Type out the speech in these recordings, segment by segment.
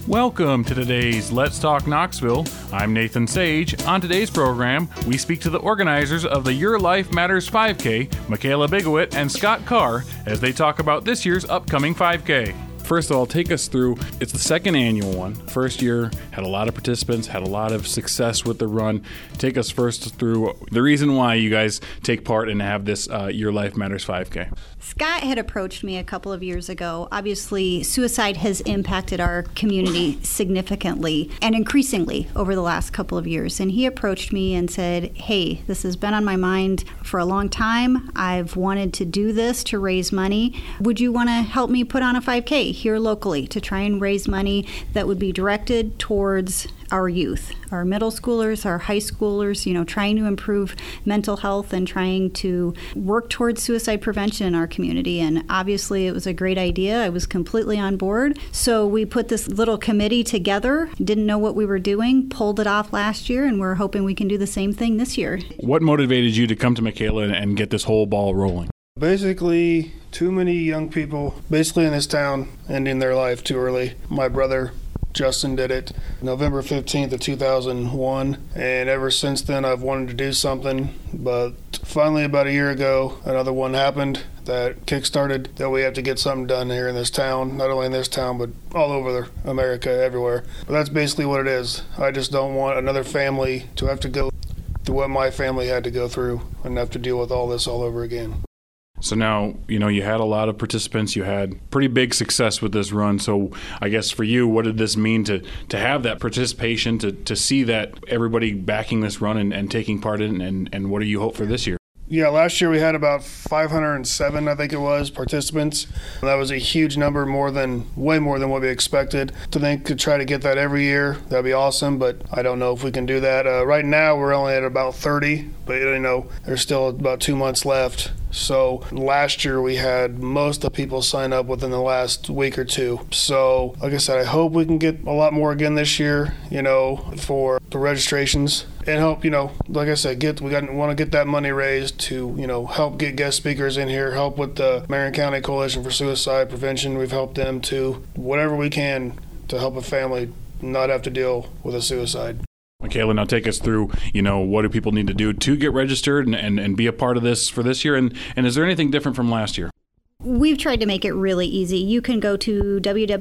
Welcome to today's Let's Talk Knoxville. I'm Nathan Sage. On today's program, we speak to the organizers of the Your Life Matters 5K, Michaela Bigowit and Scott Carr, as they talk about this year's upcoming 5K. First of all, take us through, it's the second annual one. First year, had a lot of participants, had a lot of success with the run. Take us first through the reason why you guys take part and have this Your Life Matters 5K. Scott had approached me a couple of years ago. Obviously, suicide has impacted our community significantly and increasingly over the last couple of years. And he approached me and said, hey, this has been on my mind for a long time. I've wanted to do this to raise money. Would you want to help me put on a 5K here locally to try and raise money that would be directed towards our youth, our middle schoolers, our high schoolers, trying to improve mental health and trying to work towards suicide prevention in our community. And obviously it was a great idea. I was completely on board. So we put this little committee together, didn't know what we were doing, pulled it off last year, and we're hoping we can do the same thing this year. What motivated you to come to Michaela and get this whole ball rolling? Basically, too many young people, basically in this town, ending their life too early. My brother, Justin, did it November 15th of 2001, and ever since then I've wanted to do something, but finally about a year ago another one happened that kick-started that we have to get something done here in this town, not only in this town but all over America, everywhere. But that's basically what it is. I just don't want another family to have to go through what my family had to go through and have to deal with all this all over again. So now, you had a lot of participants. You had pretty big success with this run. So I guess for you, what did this mean to have that participation, to see that everybody backing this run and taking part in it, and what do you hope for this year? Yeah, last year we had about 507, I think it was, participants. That was a huge number, way more than what we expected. To try to get that every year, that'd be awesome, but I don't know if we can do that. Right now we're only at about 30, but there's still about 2 months left. So last year we had most of the people sign up within the last week or two. So like I said, I hope we can get a lot more again this year, for the registrations, and help, like I said, want to get that money raised to, help get guest speakers in here, help with the Marion County Coalition for Suicide Prevention. We've helped them too, whatever we can to help a family not have to deal with a suicide. Michaela, now take us through, what do people need to do to get registered and be a part of this for this year? And is there anything different from last year? We've tried to make it really easy. You can go to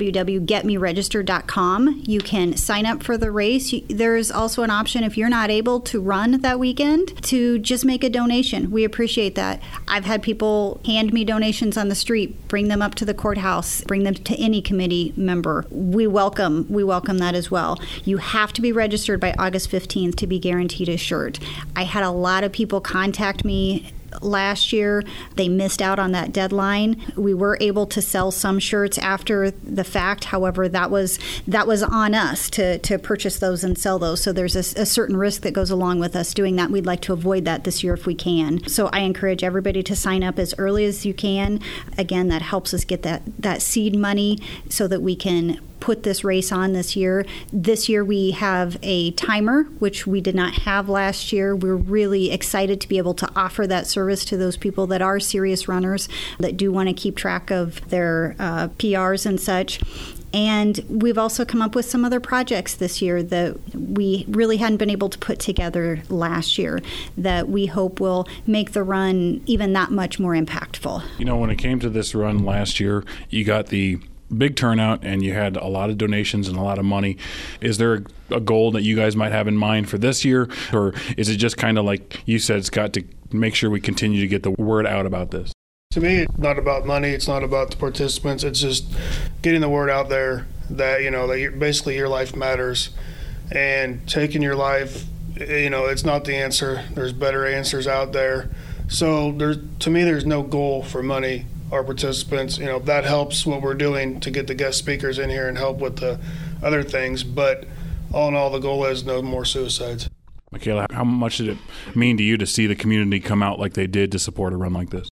www.getmeregistered.com. You can sign up for the race. There's also an option, if you're not able to run that weekend, to just make a donation. We appreciate that. I've had people hand me donations on the street, bring them up to the courthouse, bring them to any committee member. We welcome that as well. You have to be registered by August 15th to be guaranteed a shirt. I had a lot of people contact me last year. They missed out on that deadline. We were able to sell some shirts after the fact. However, that was on us to purchase those and sell those. So there's a certain risk that goes along with us doing that. We'd like to avoid that this year if we can. So I encourage everybody to sign up as early as you can. Again, that helps us get that seed money so that we can put this race on this year. This year we have a timer, which we did not have last year. We're really excited to be able to offer that service to those people that are serious runners, that do want to keep track of their PRs and such. And we've also come up with some other projects this year that we really hadn't been able to put together last year that we hope will make the run even that much more impactful. When it came to this run last year, you got the big turnout and you had a lot of donations and a lot of money. Is there a goal that you guys might have in mind for this year? Or is it just kind of like you said, Scott, to make sure we continue to get the word out about this? To me, it's not about money. It's not about the participants. It's just getting the word out there that, that basically your life matters. And taking your life, it's not the answer. There's better answers out there. So to me, there's no goal for money. Our participants, that helps what we're doing to get the guest speakers in here and help with the other things. But all in all, the goal is no more suicides. Michaela, how much did it mean to you to see the community come out like they did to support a run like this?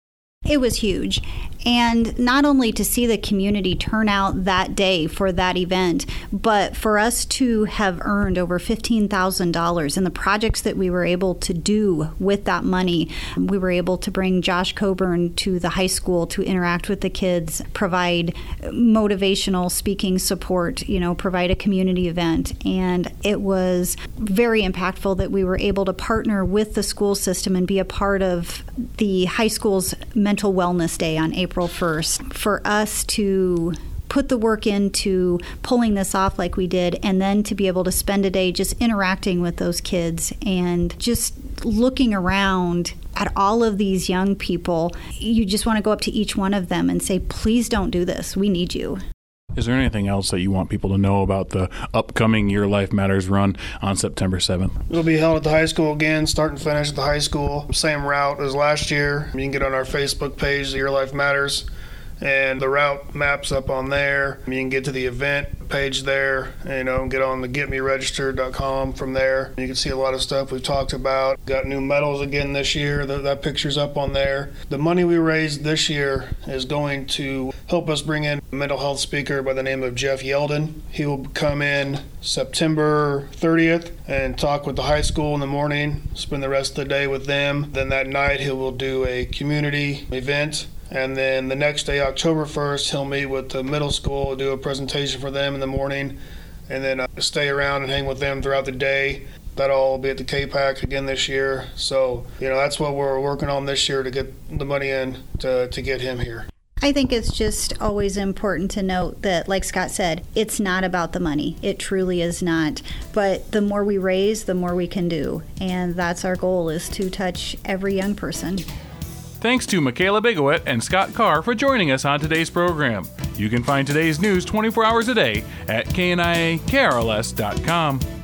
It was huge. And not only to see the community turn out that day for that event, but for us to have earned over $15,000 in the projects that we were able to do with that money. We were able to bring Josh Coburn to the high school to interact with the kids, provide motivational speaking support, provide a community event. And it was very impactful that we were able to partner with the school system and be a part of the high school's Mental Wellness Day on April 1st. For us to put the work into pulling this off like we did, and then to be able to spend a day just interacting with those kids and just looking around at all of these young people, you just want to go up to each one of them and say, please don't do this. We need you. Is there anything else that you want people to know about the upcoming Your Life Matters run on September 7th? It'll be held at the high school again, start and finish at the high school. Same route as last year. You can get on our Facebook page, Your Life Matters, and the route maps up on there. You can get to the event page there, and get on the getmeregistered.com from there. You can see a lot of stuff we've talked about. Got new medals again this year. That picture's up on there. The money we raised this year is going to help us bring in a mental health speaker by the name of Jeff Yeldon. He will come in September 30th and talk with the high school in the morning, spend the rest of the day with them. Then that night he will do a community event. And then the next day, October 1st, he'll meet with the middle school, do a presentation for them in the morning, and then stay around and hang with them throughout the day. That'll all be at the K-PAC again this year. So, that's what we're working on this year to get the money in to get him here. I think it's just always important to note that, like Scott said, it's not about the money. It truly is not. But the more we raise, the more we can do. And that's our goal, is to touch every young person. Thanks to Michaela Bigowit and Scott Carr for joining us on today's program. You can find today's news 24 hours a day at knikrls.com.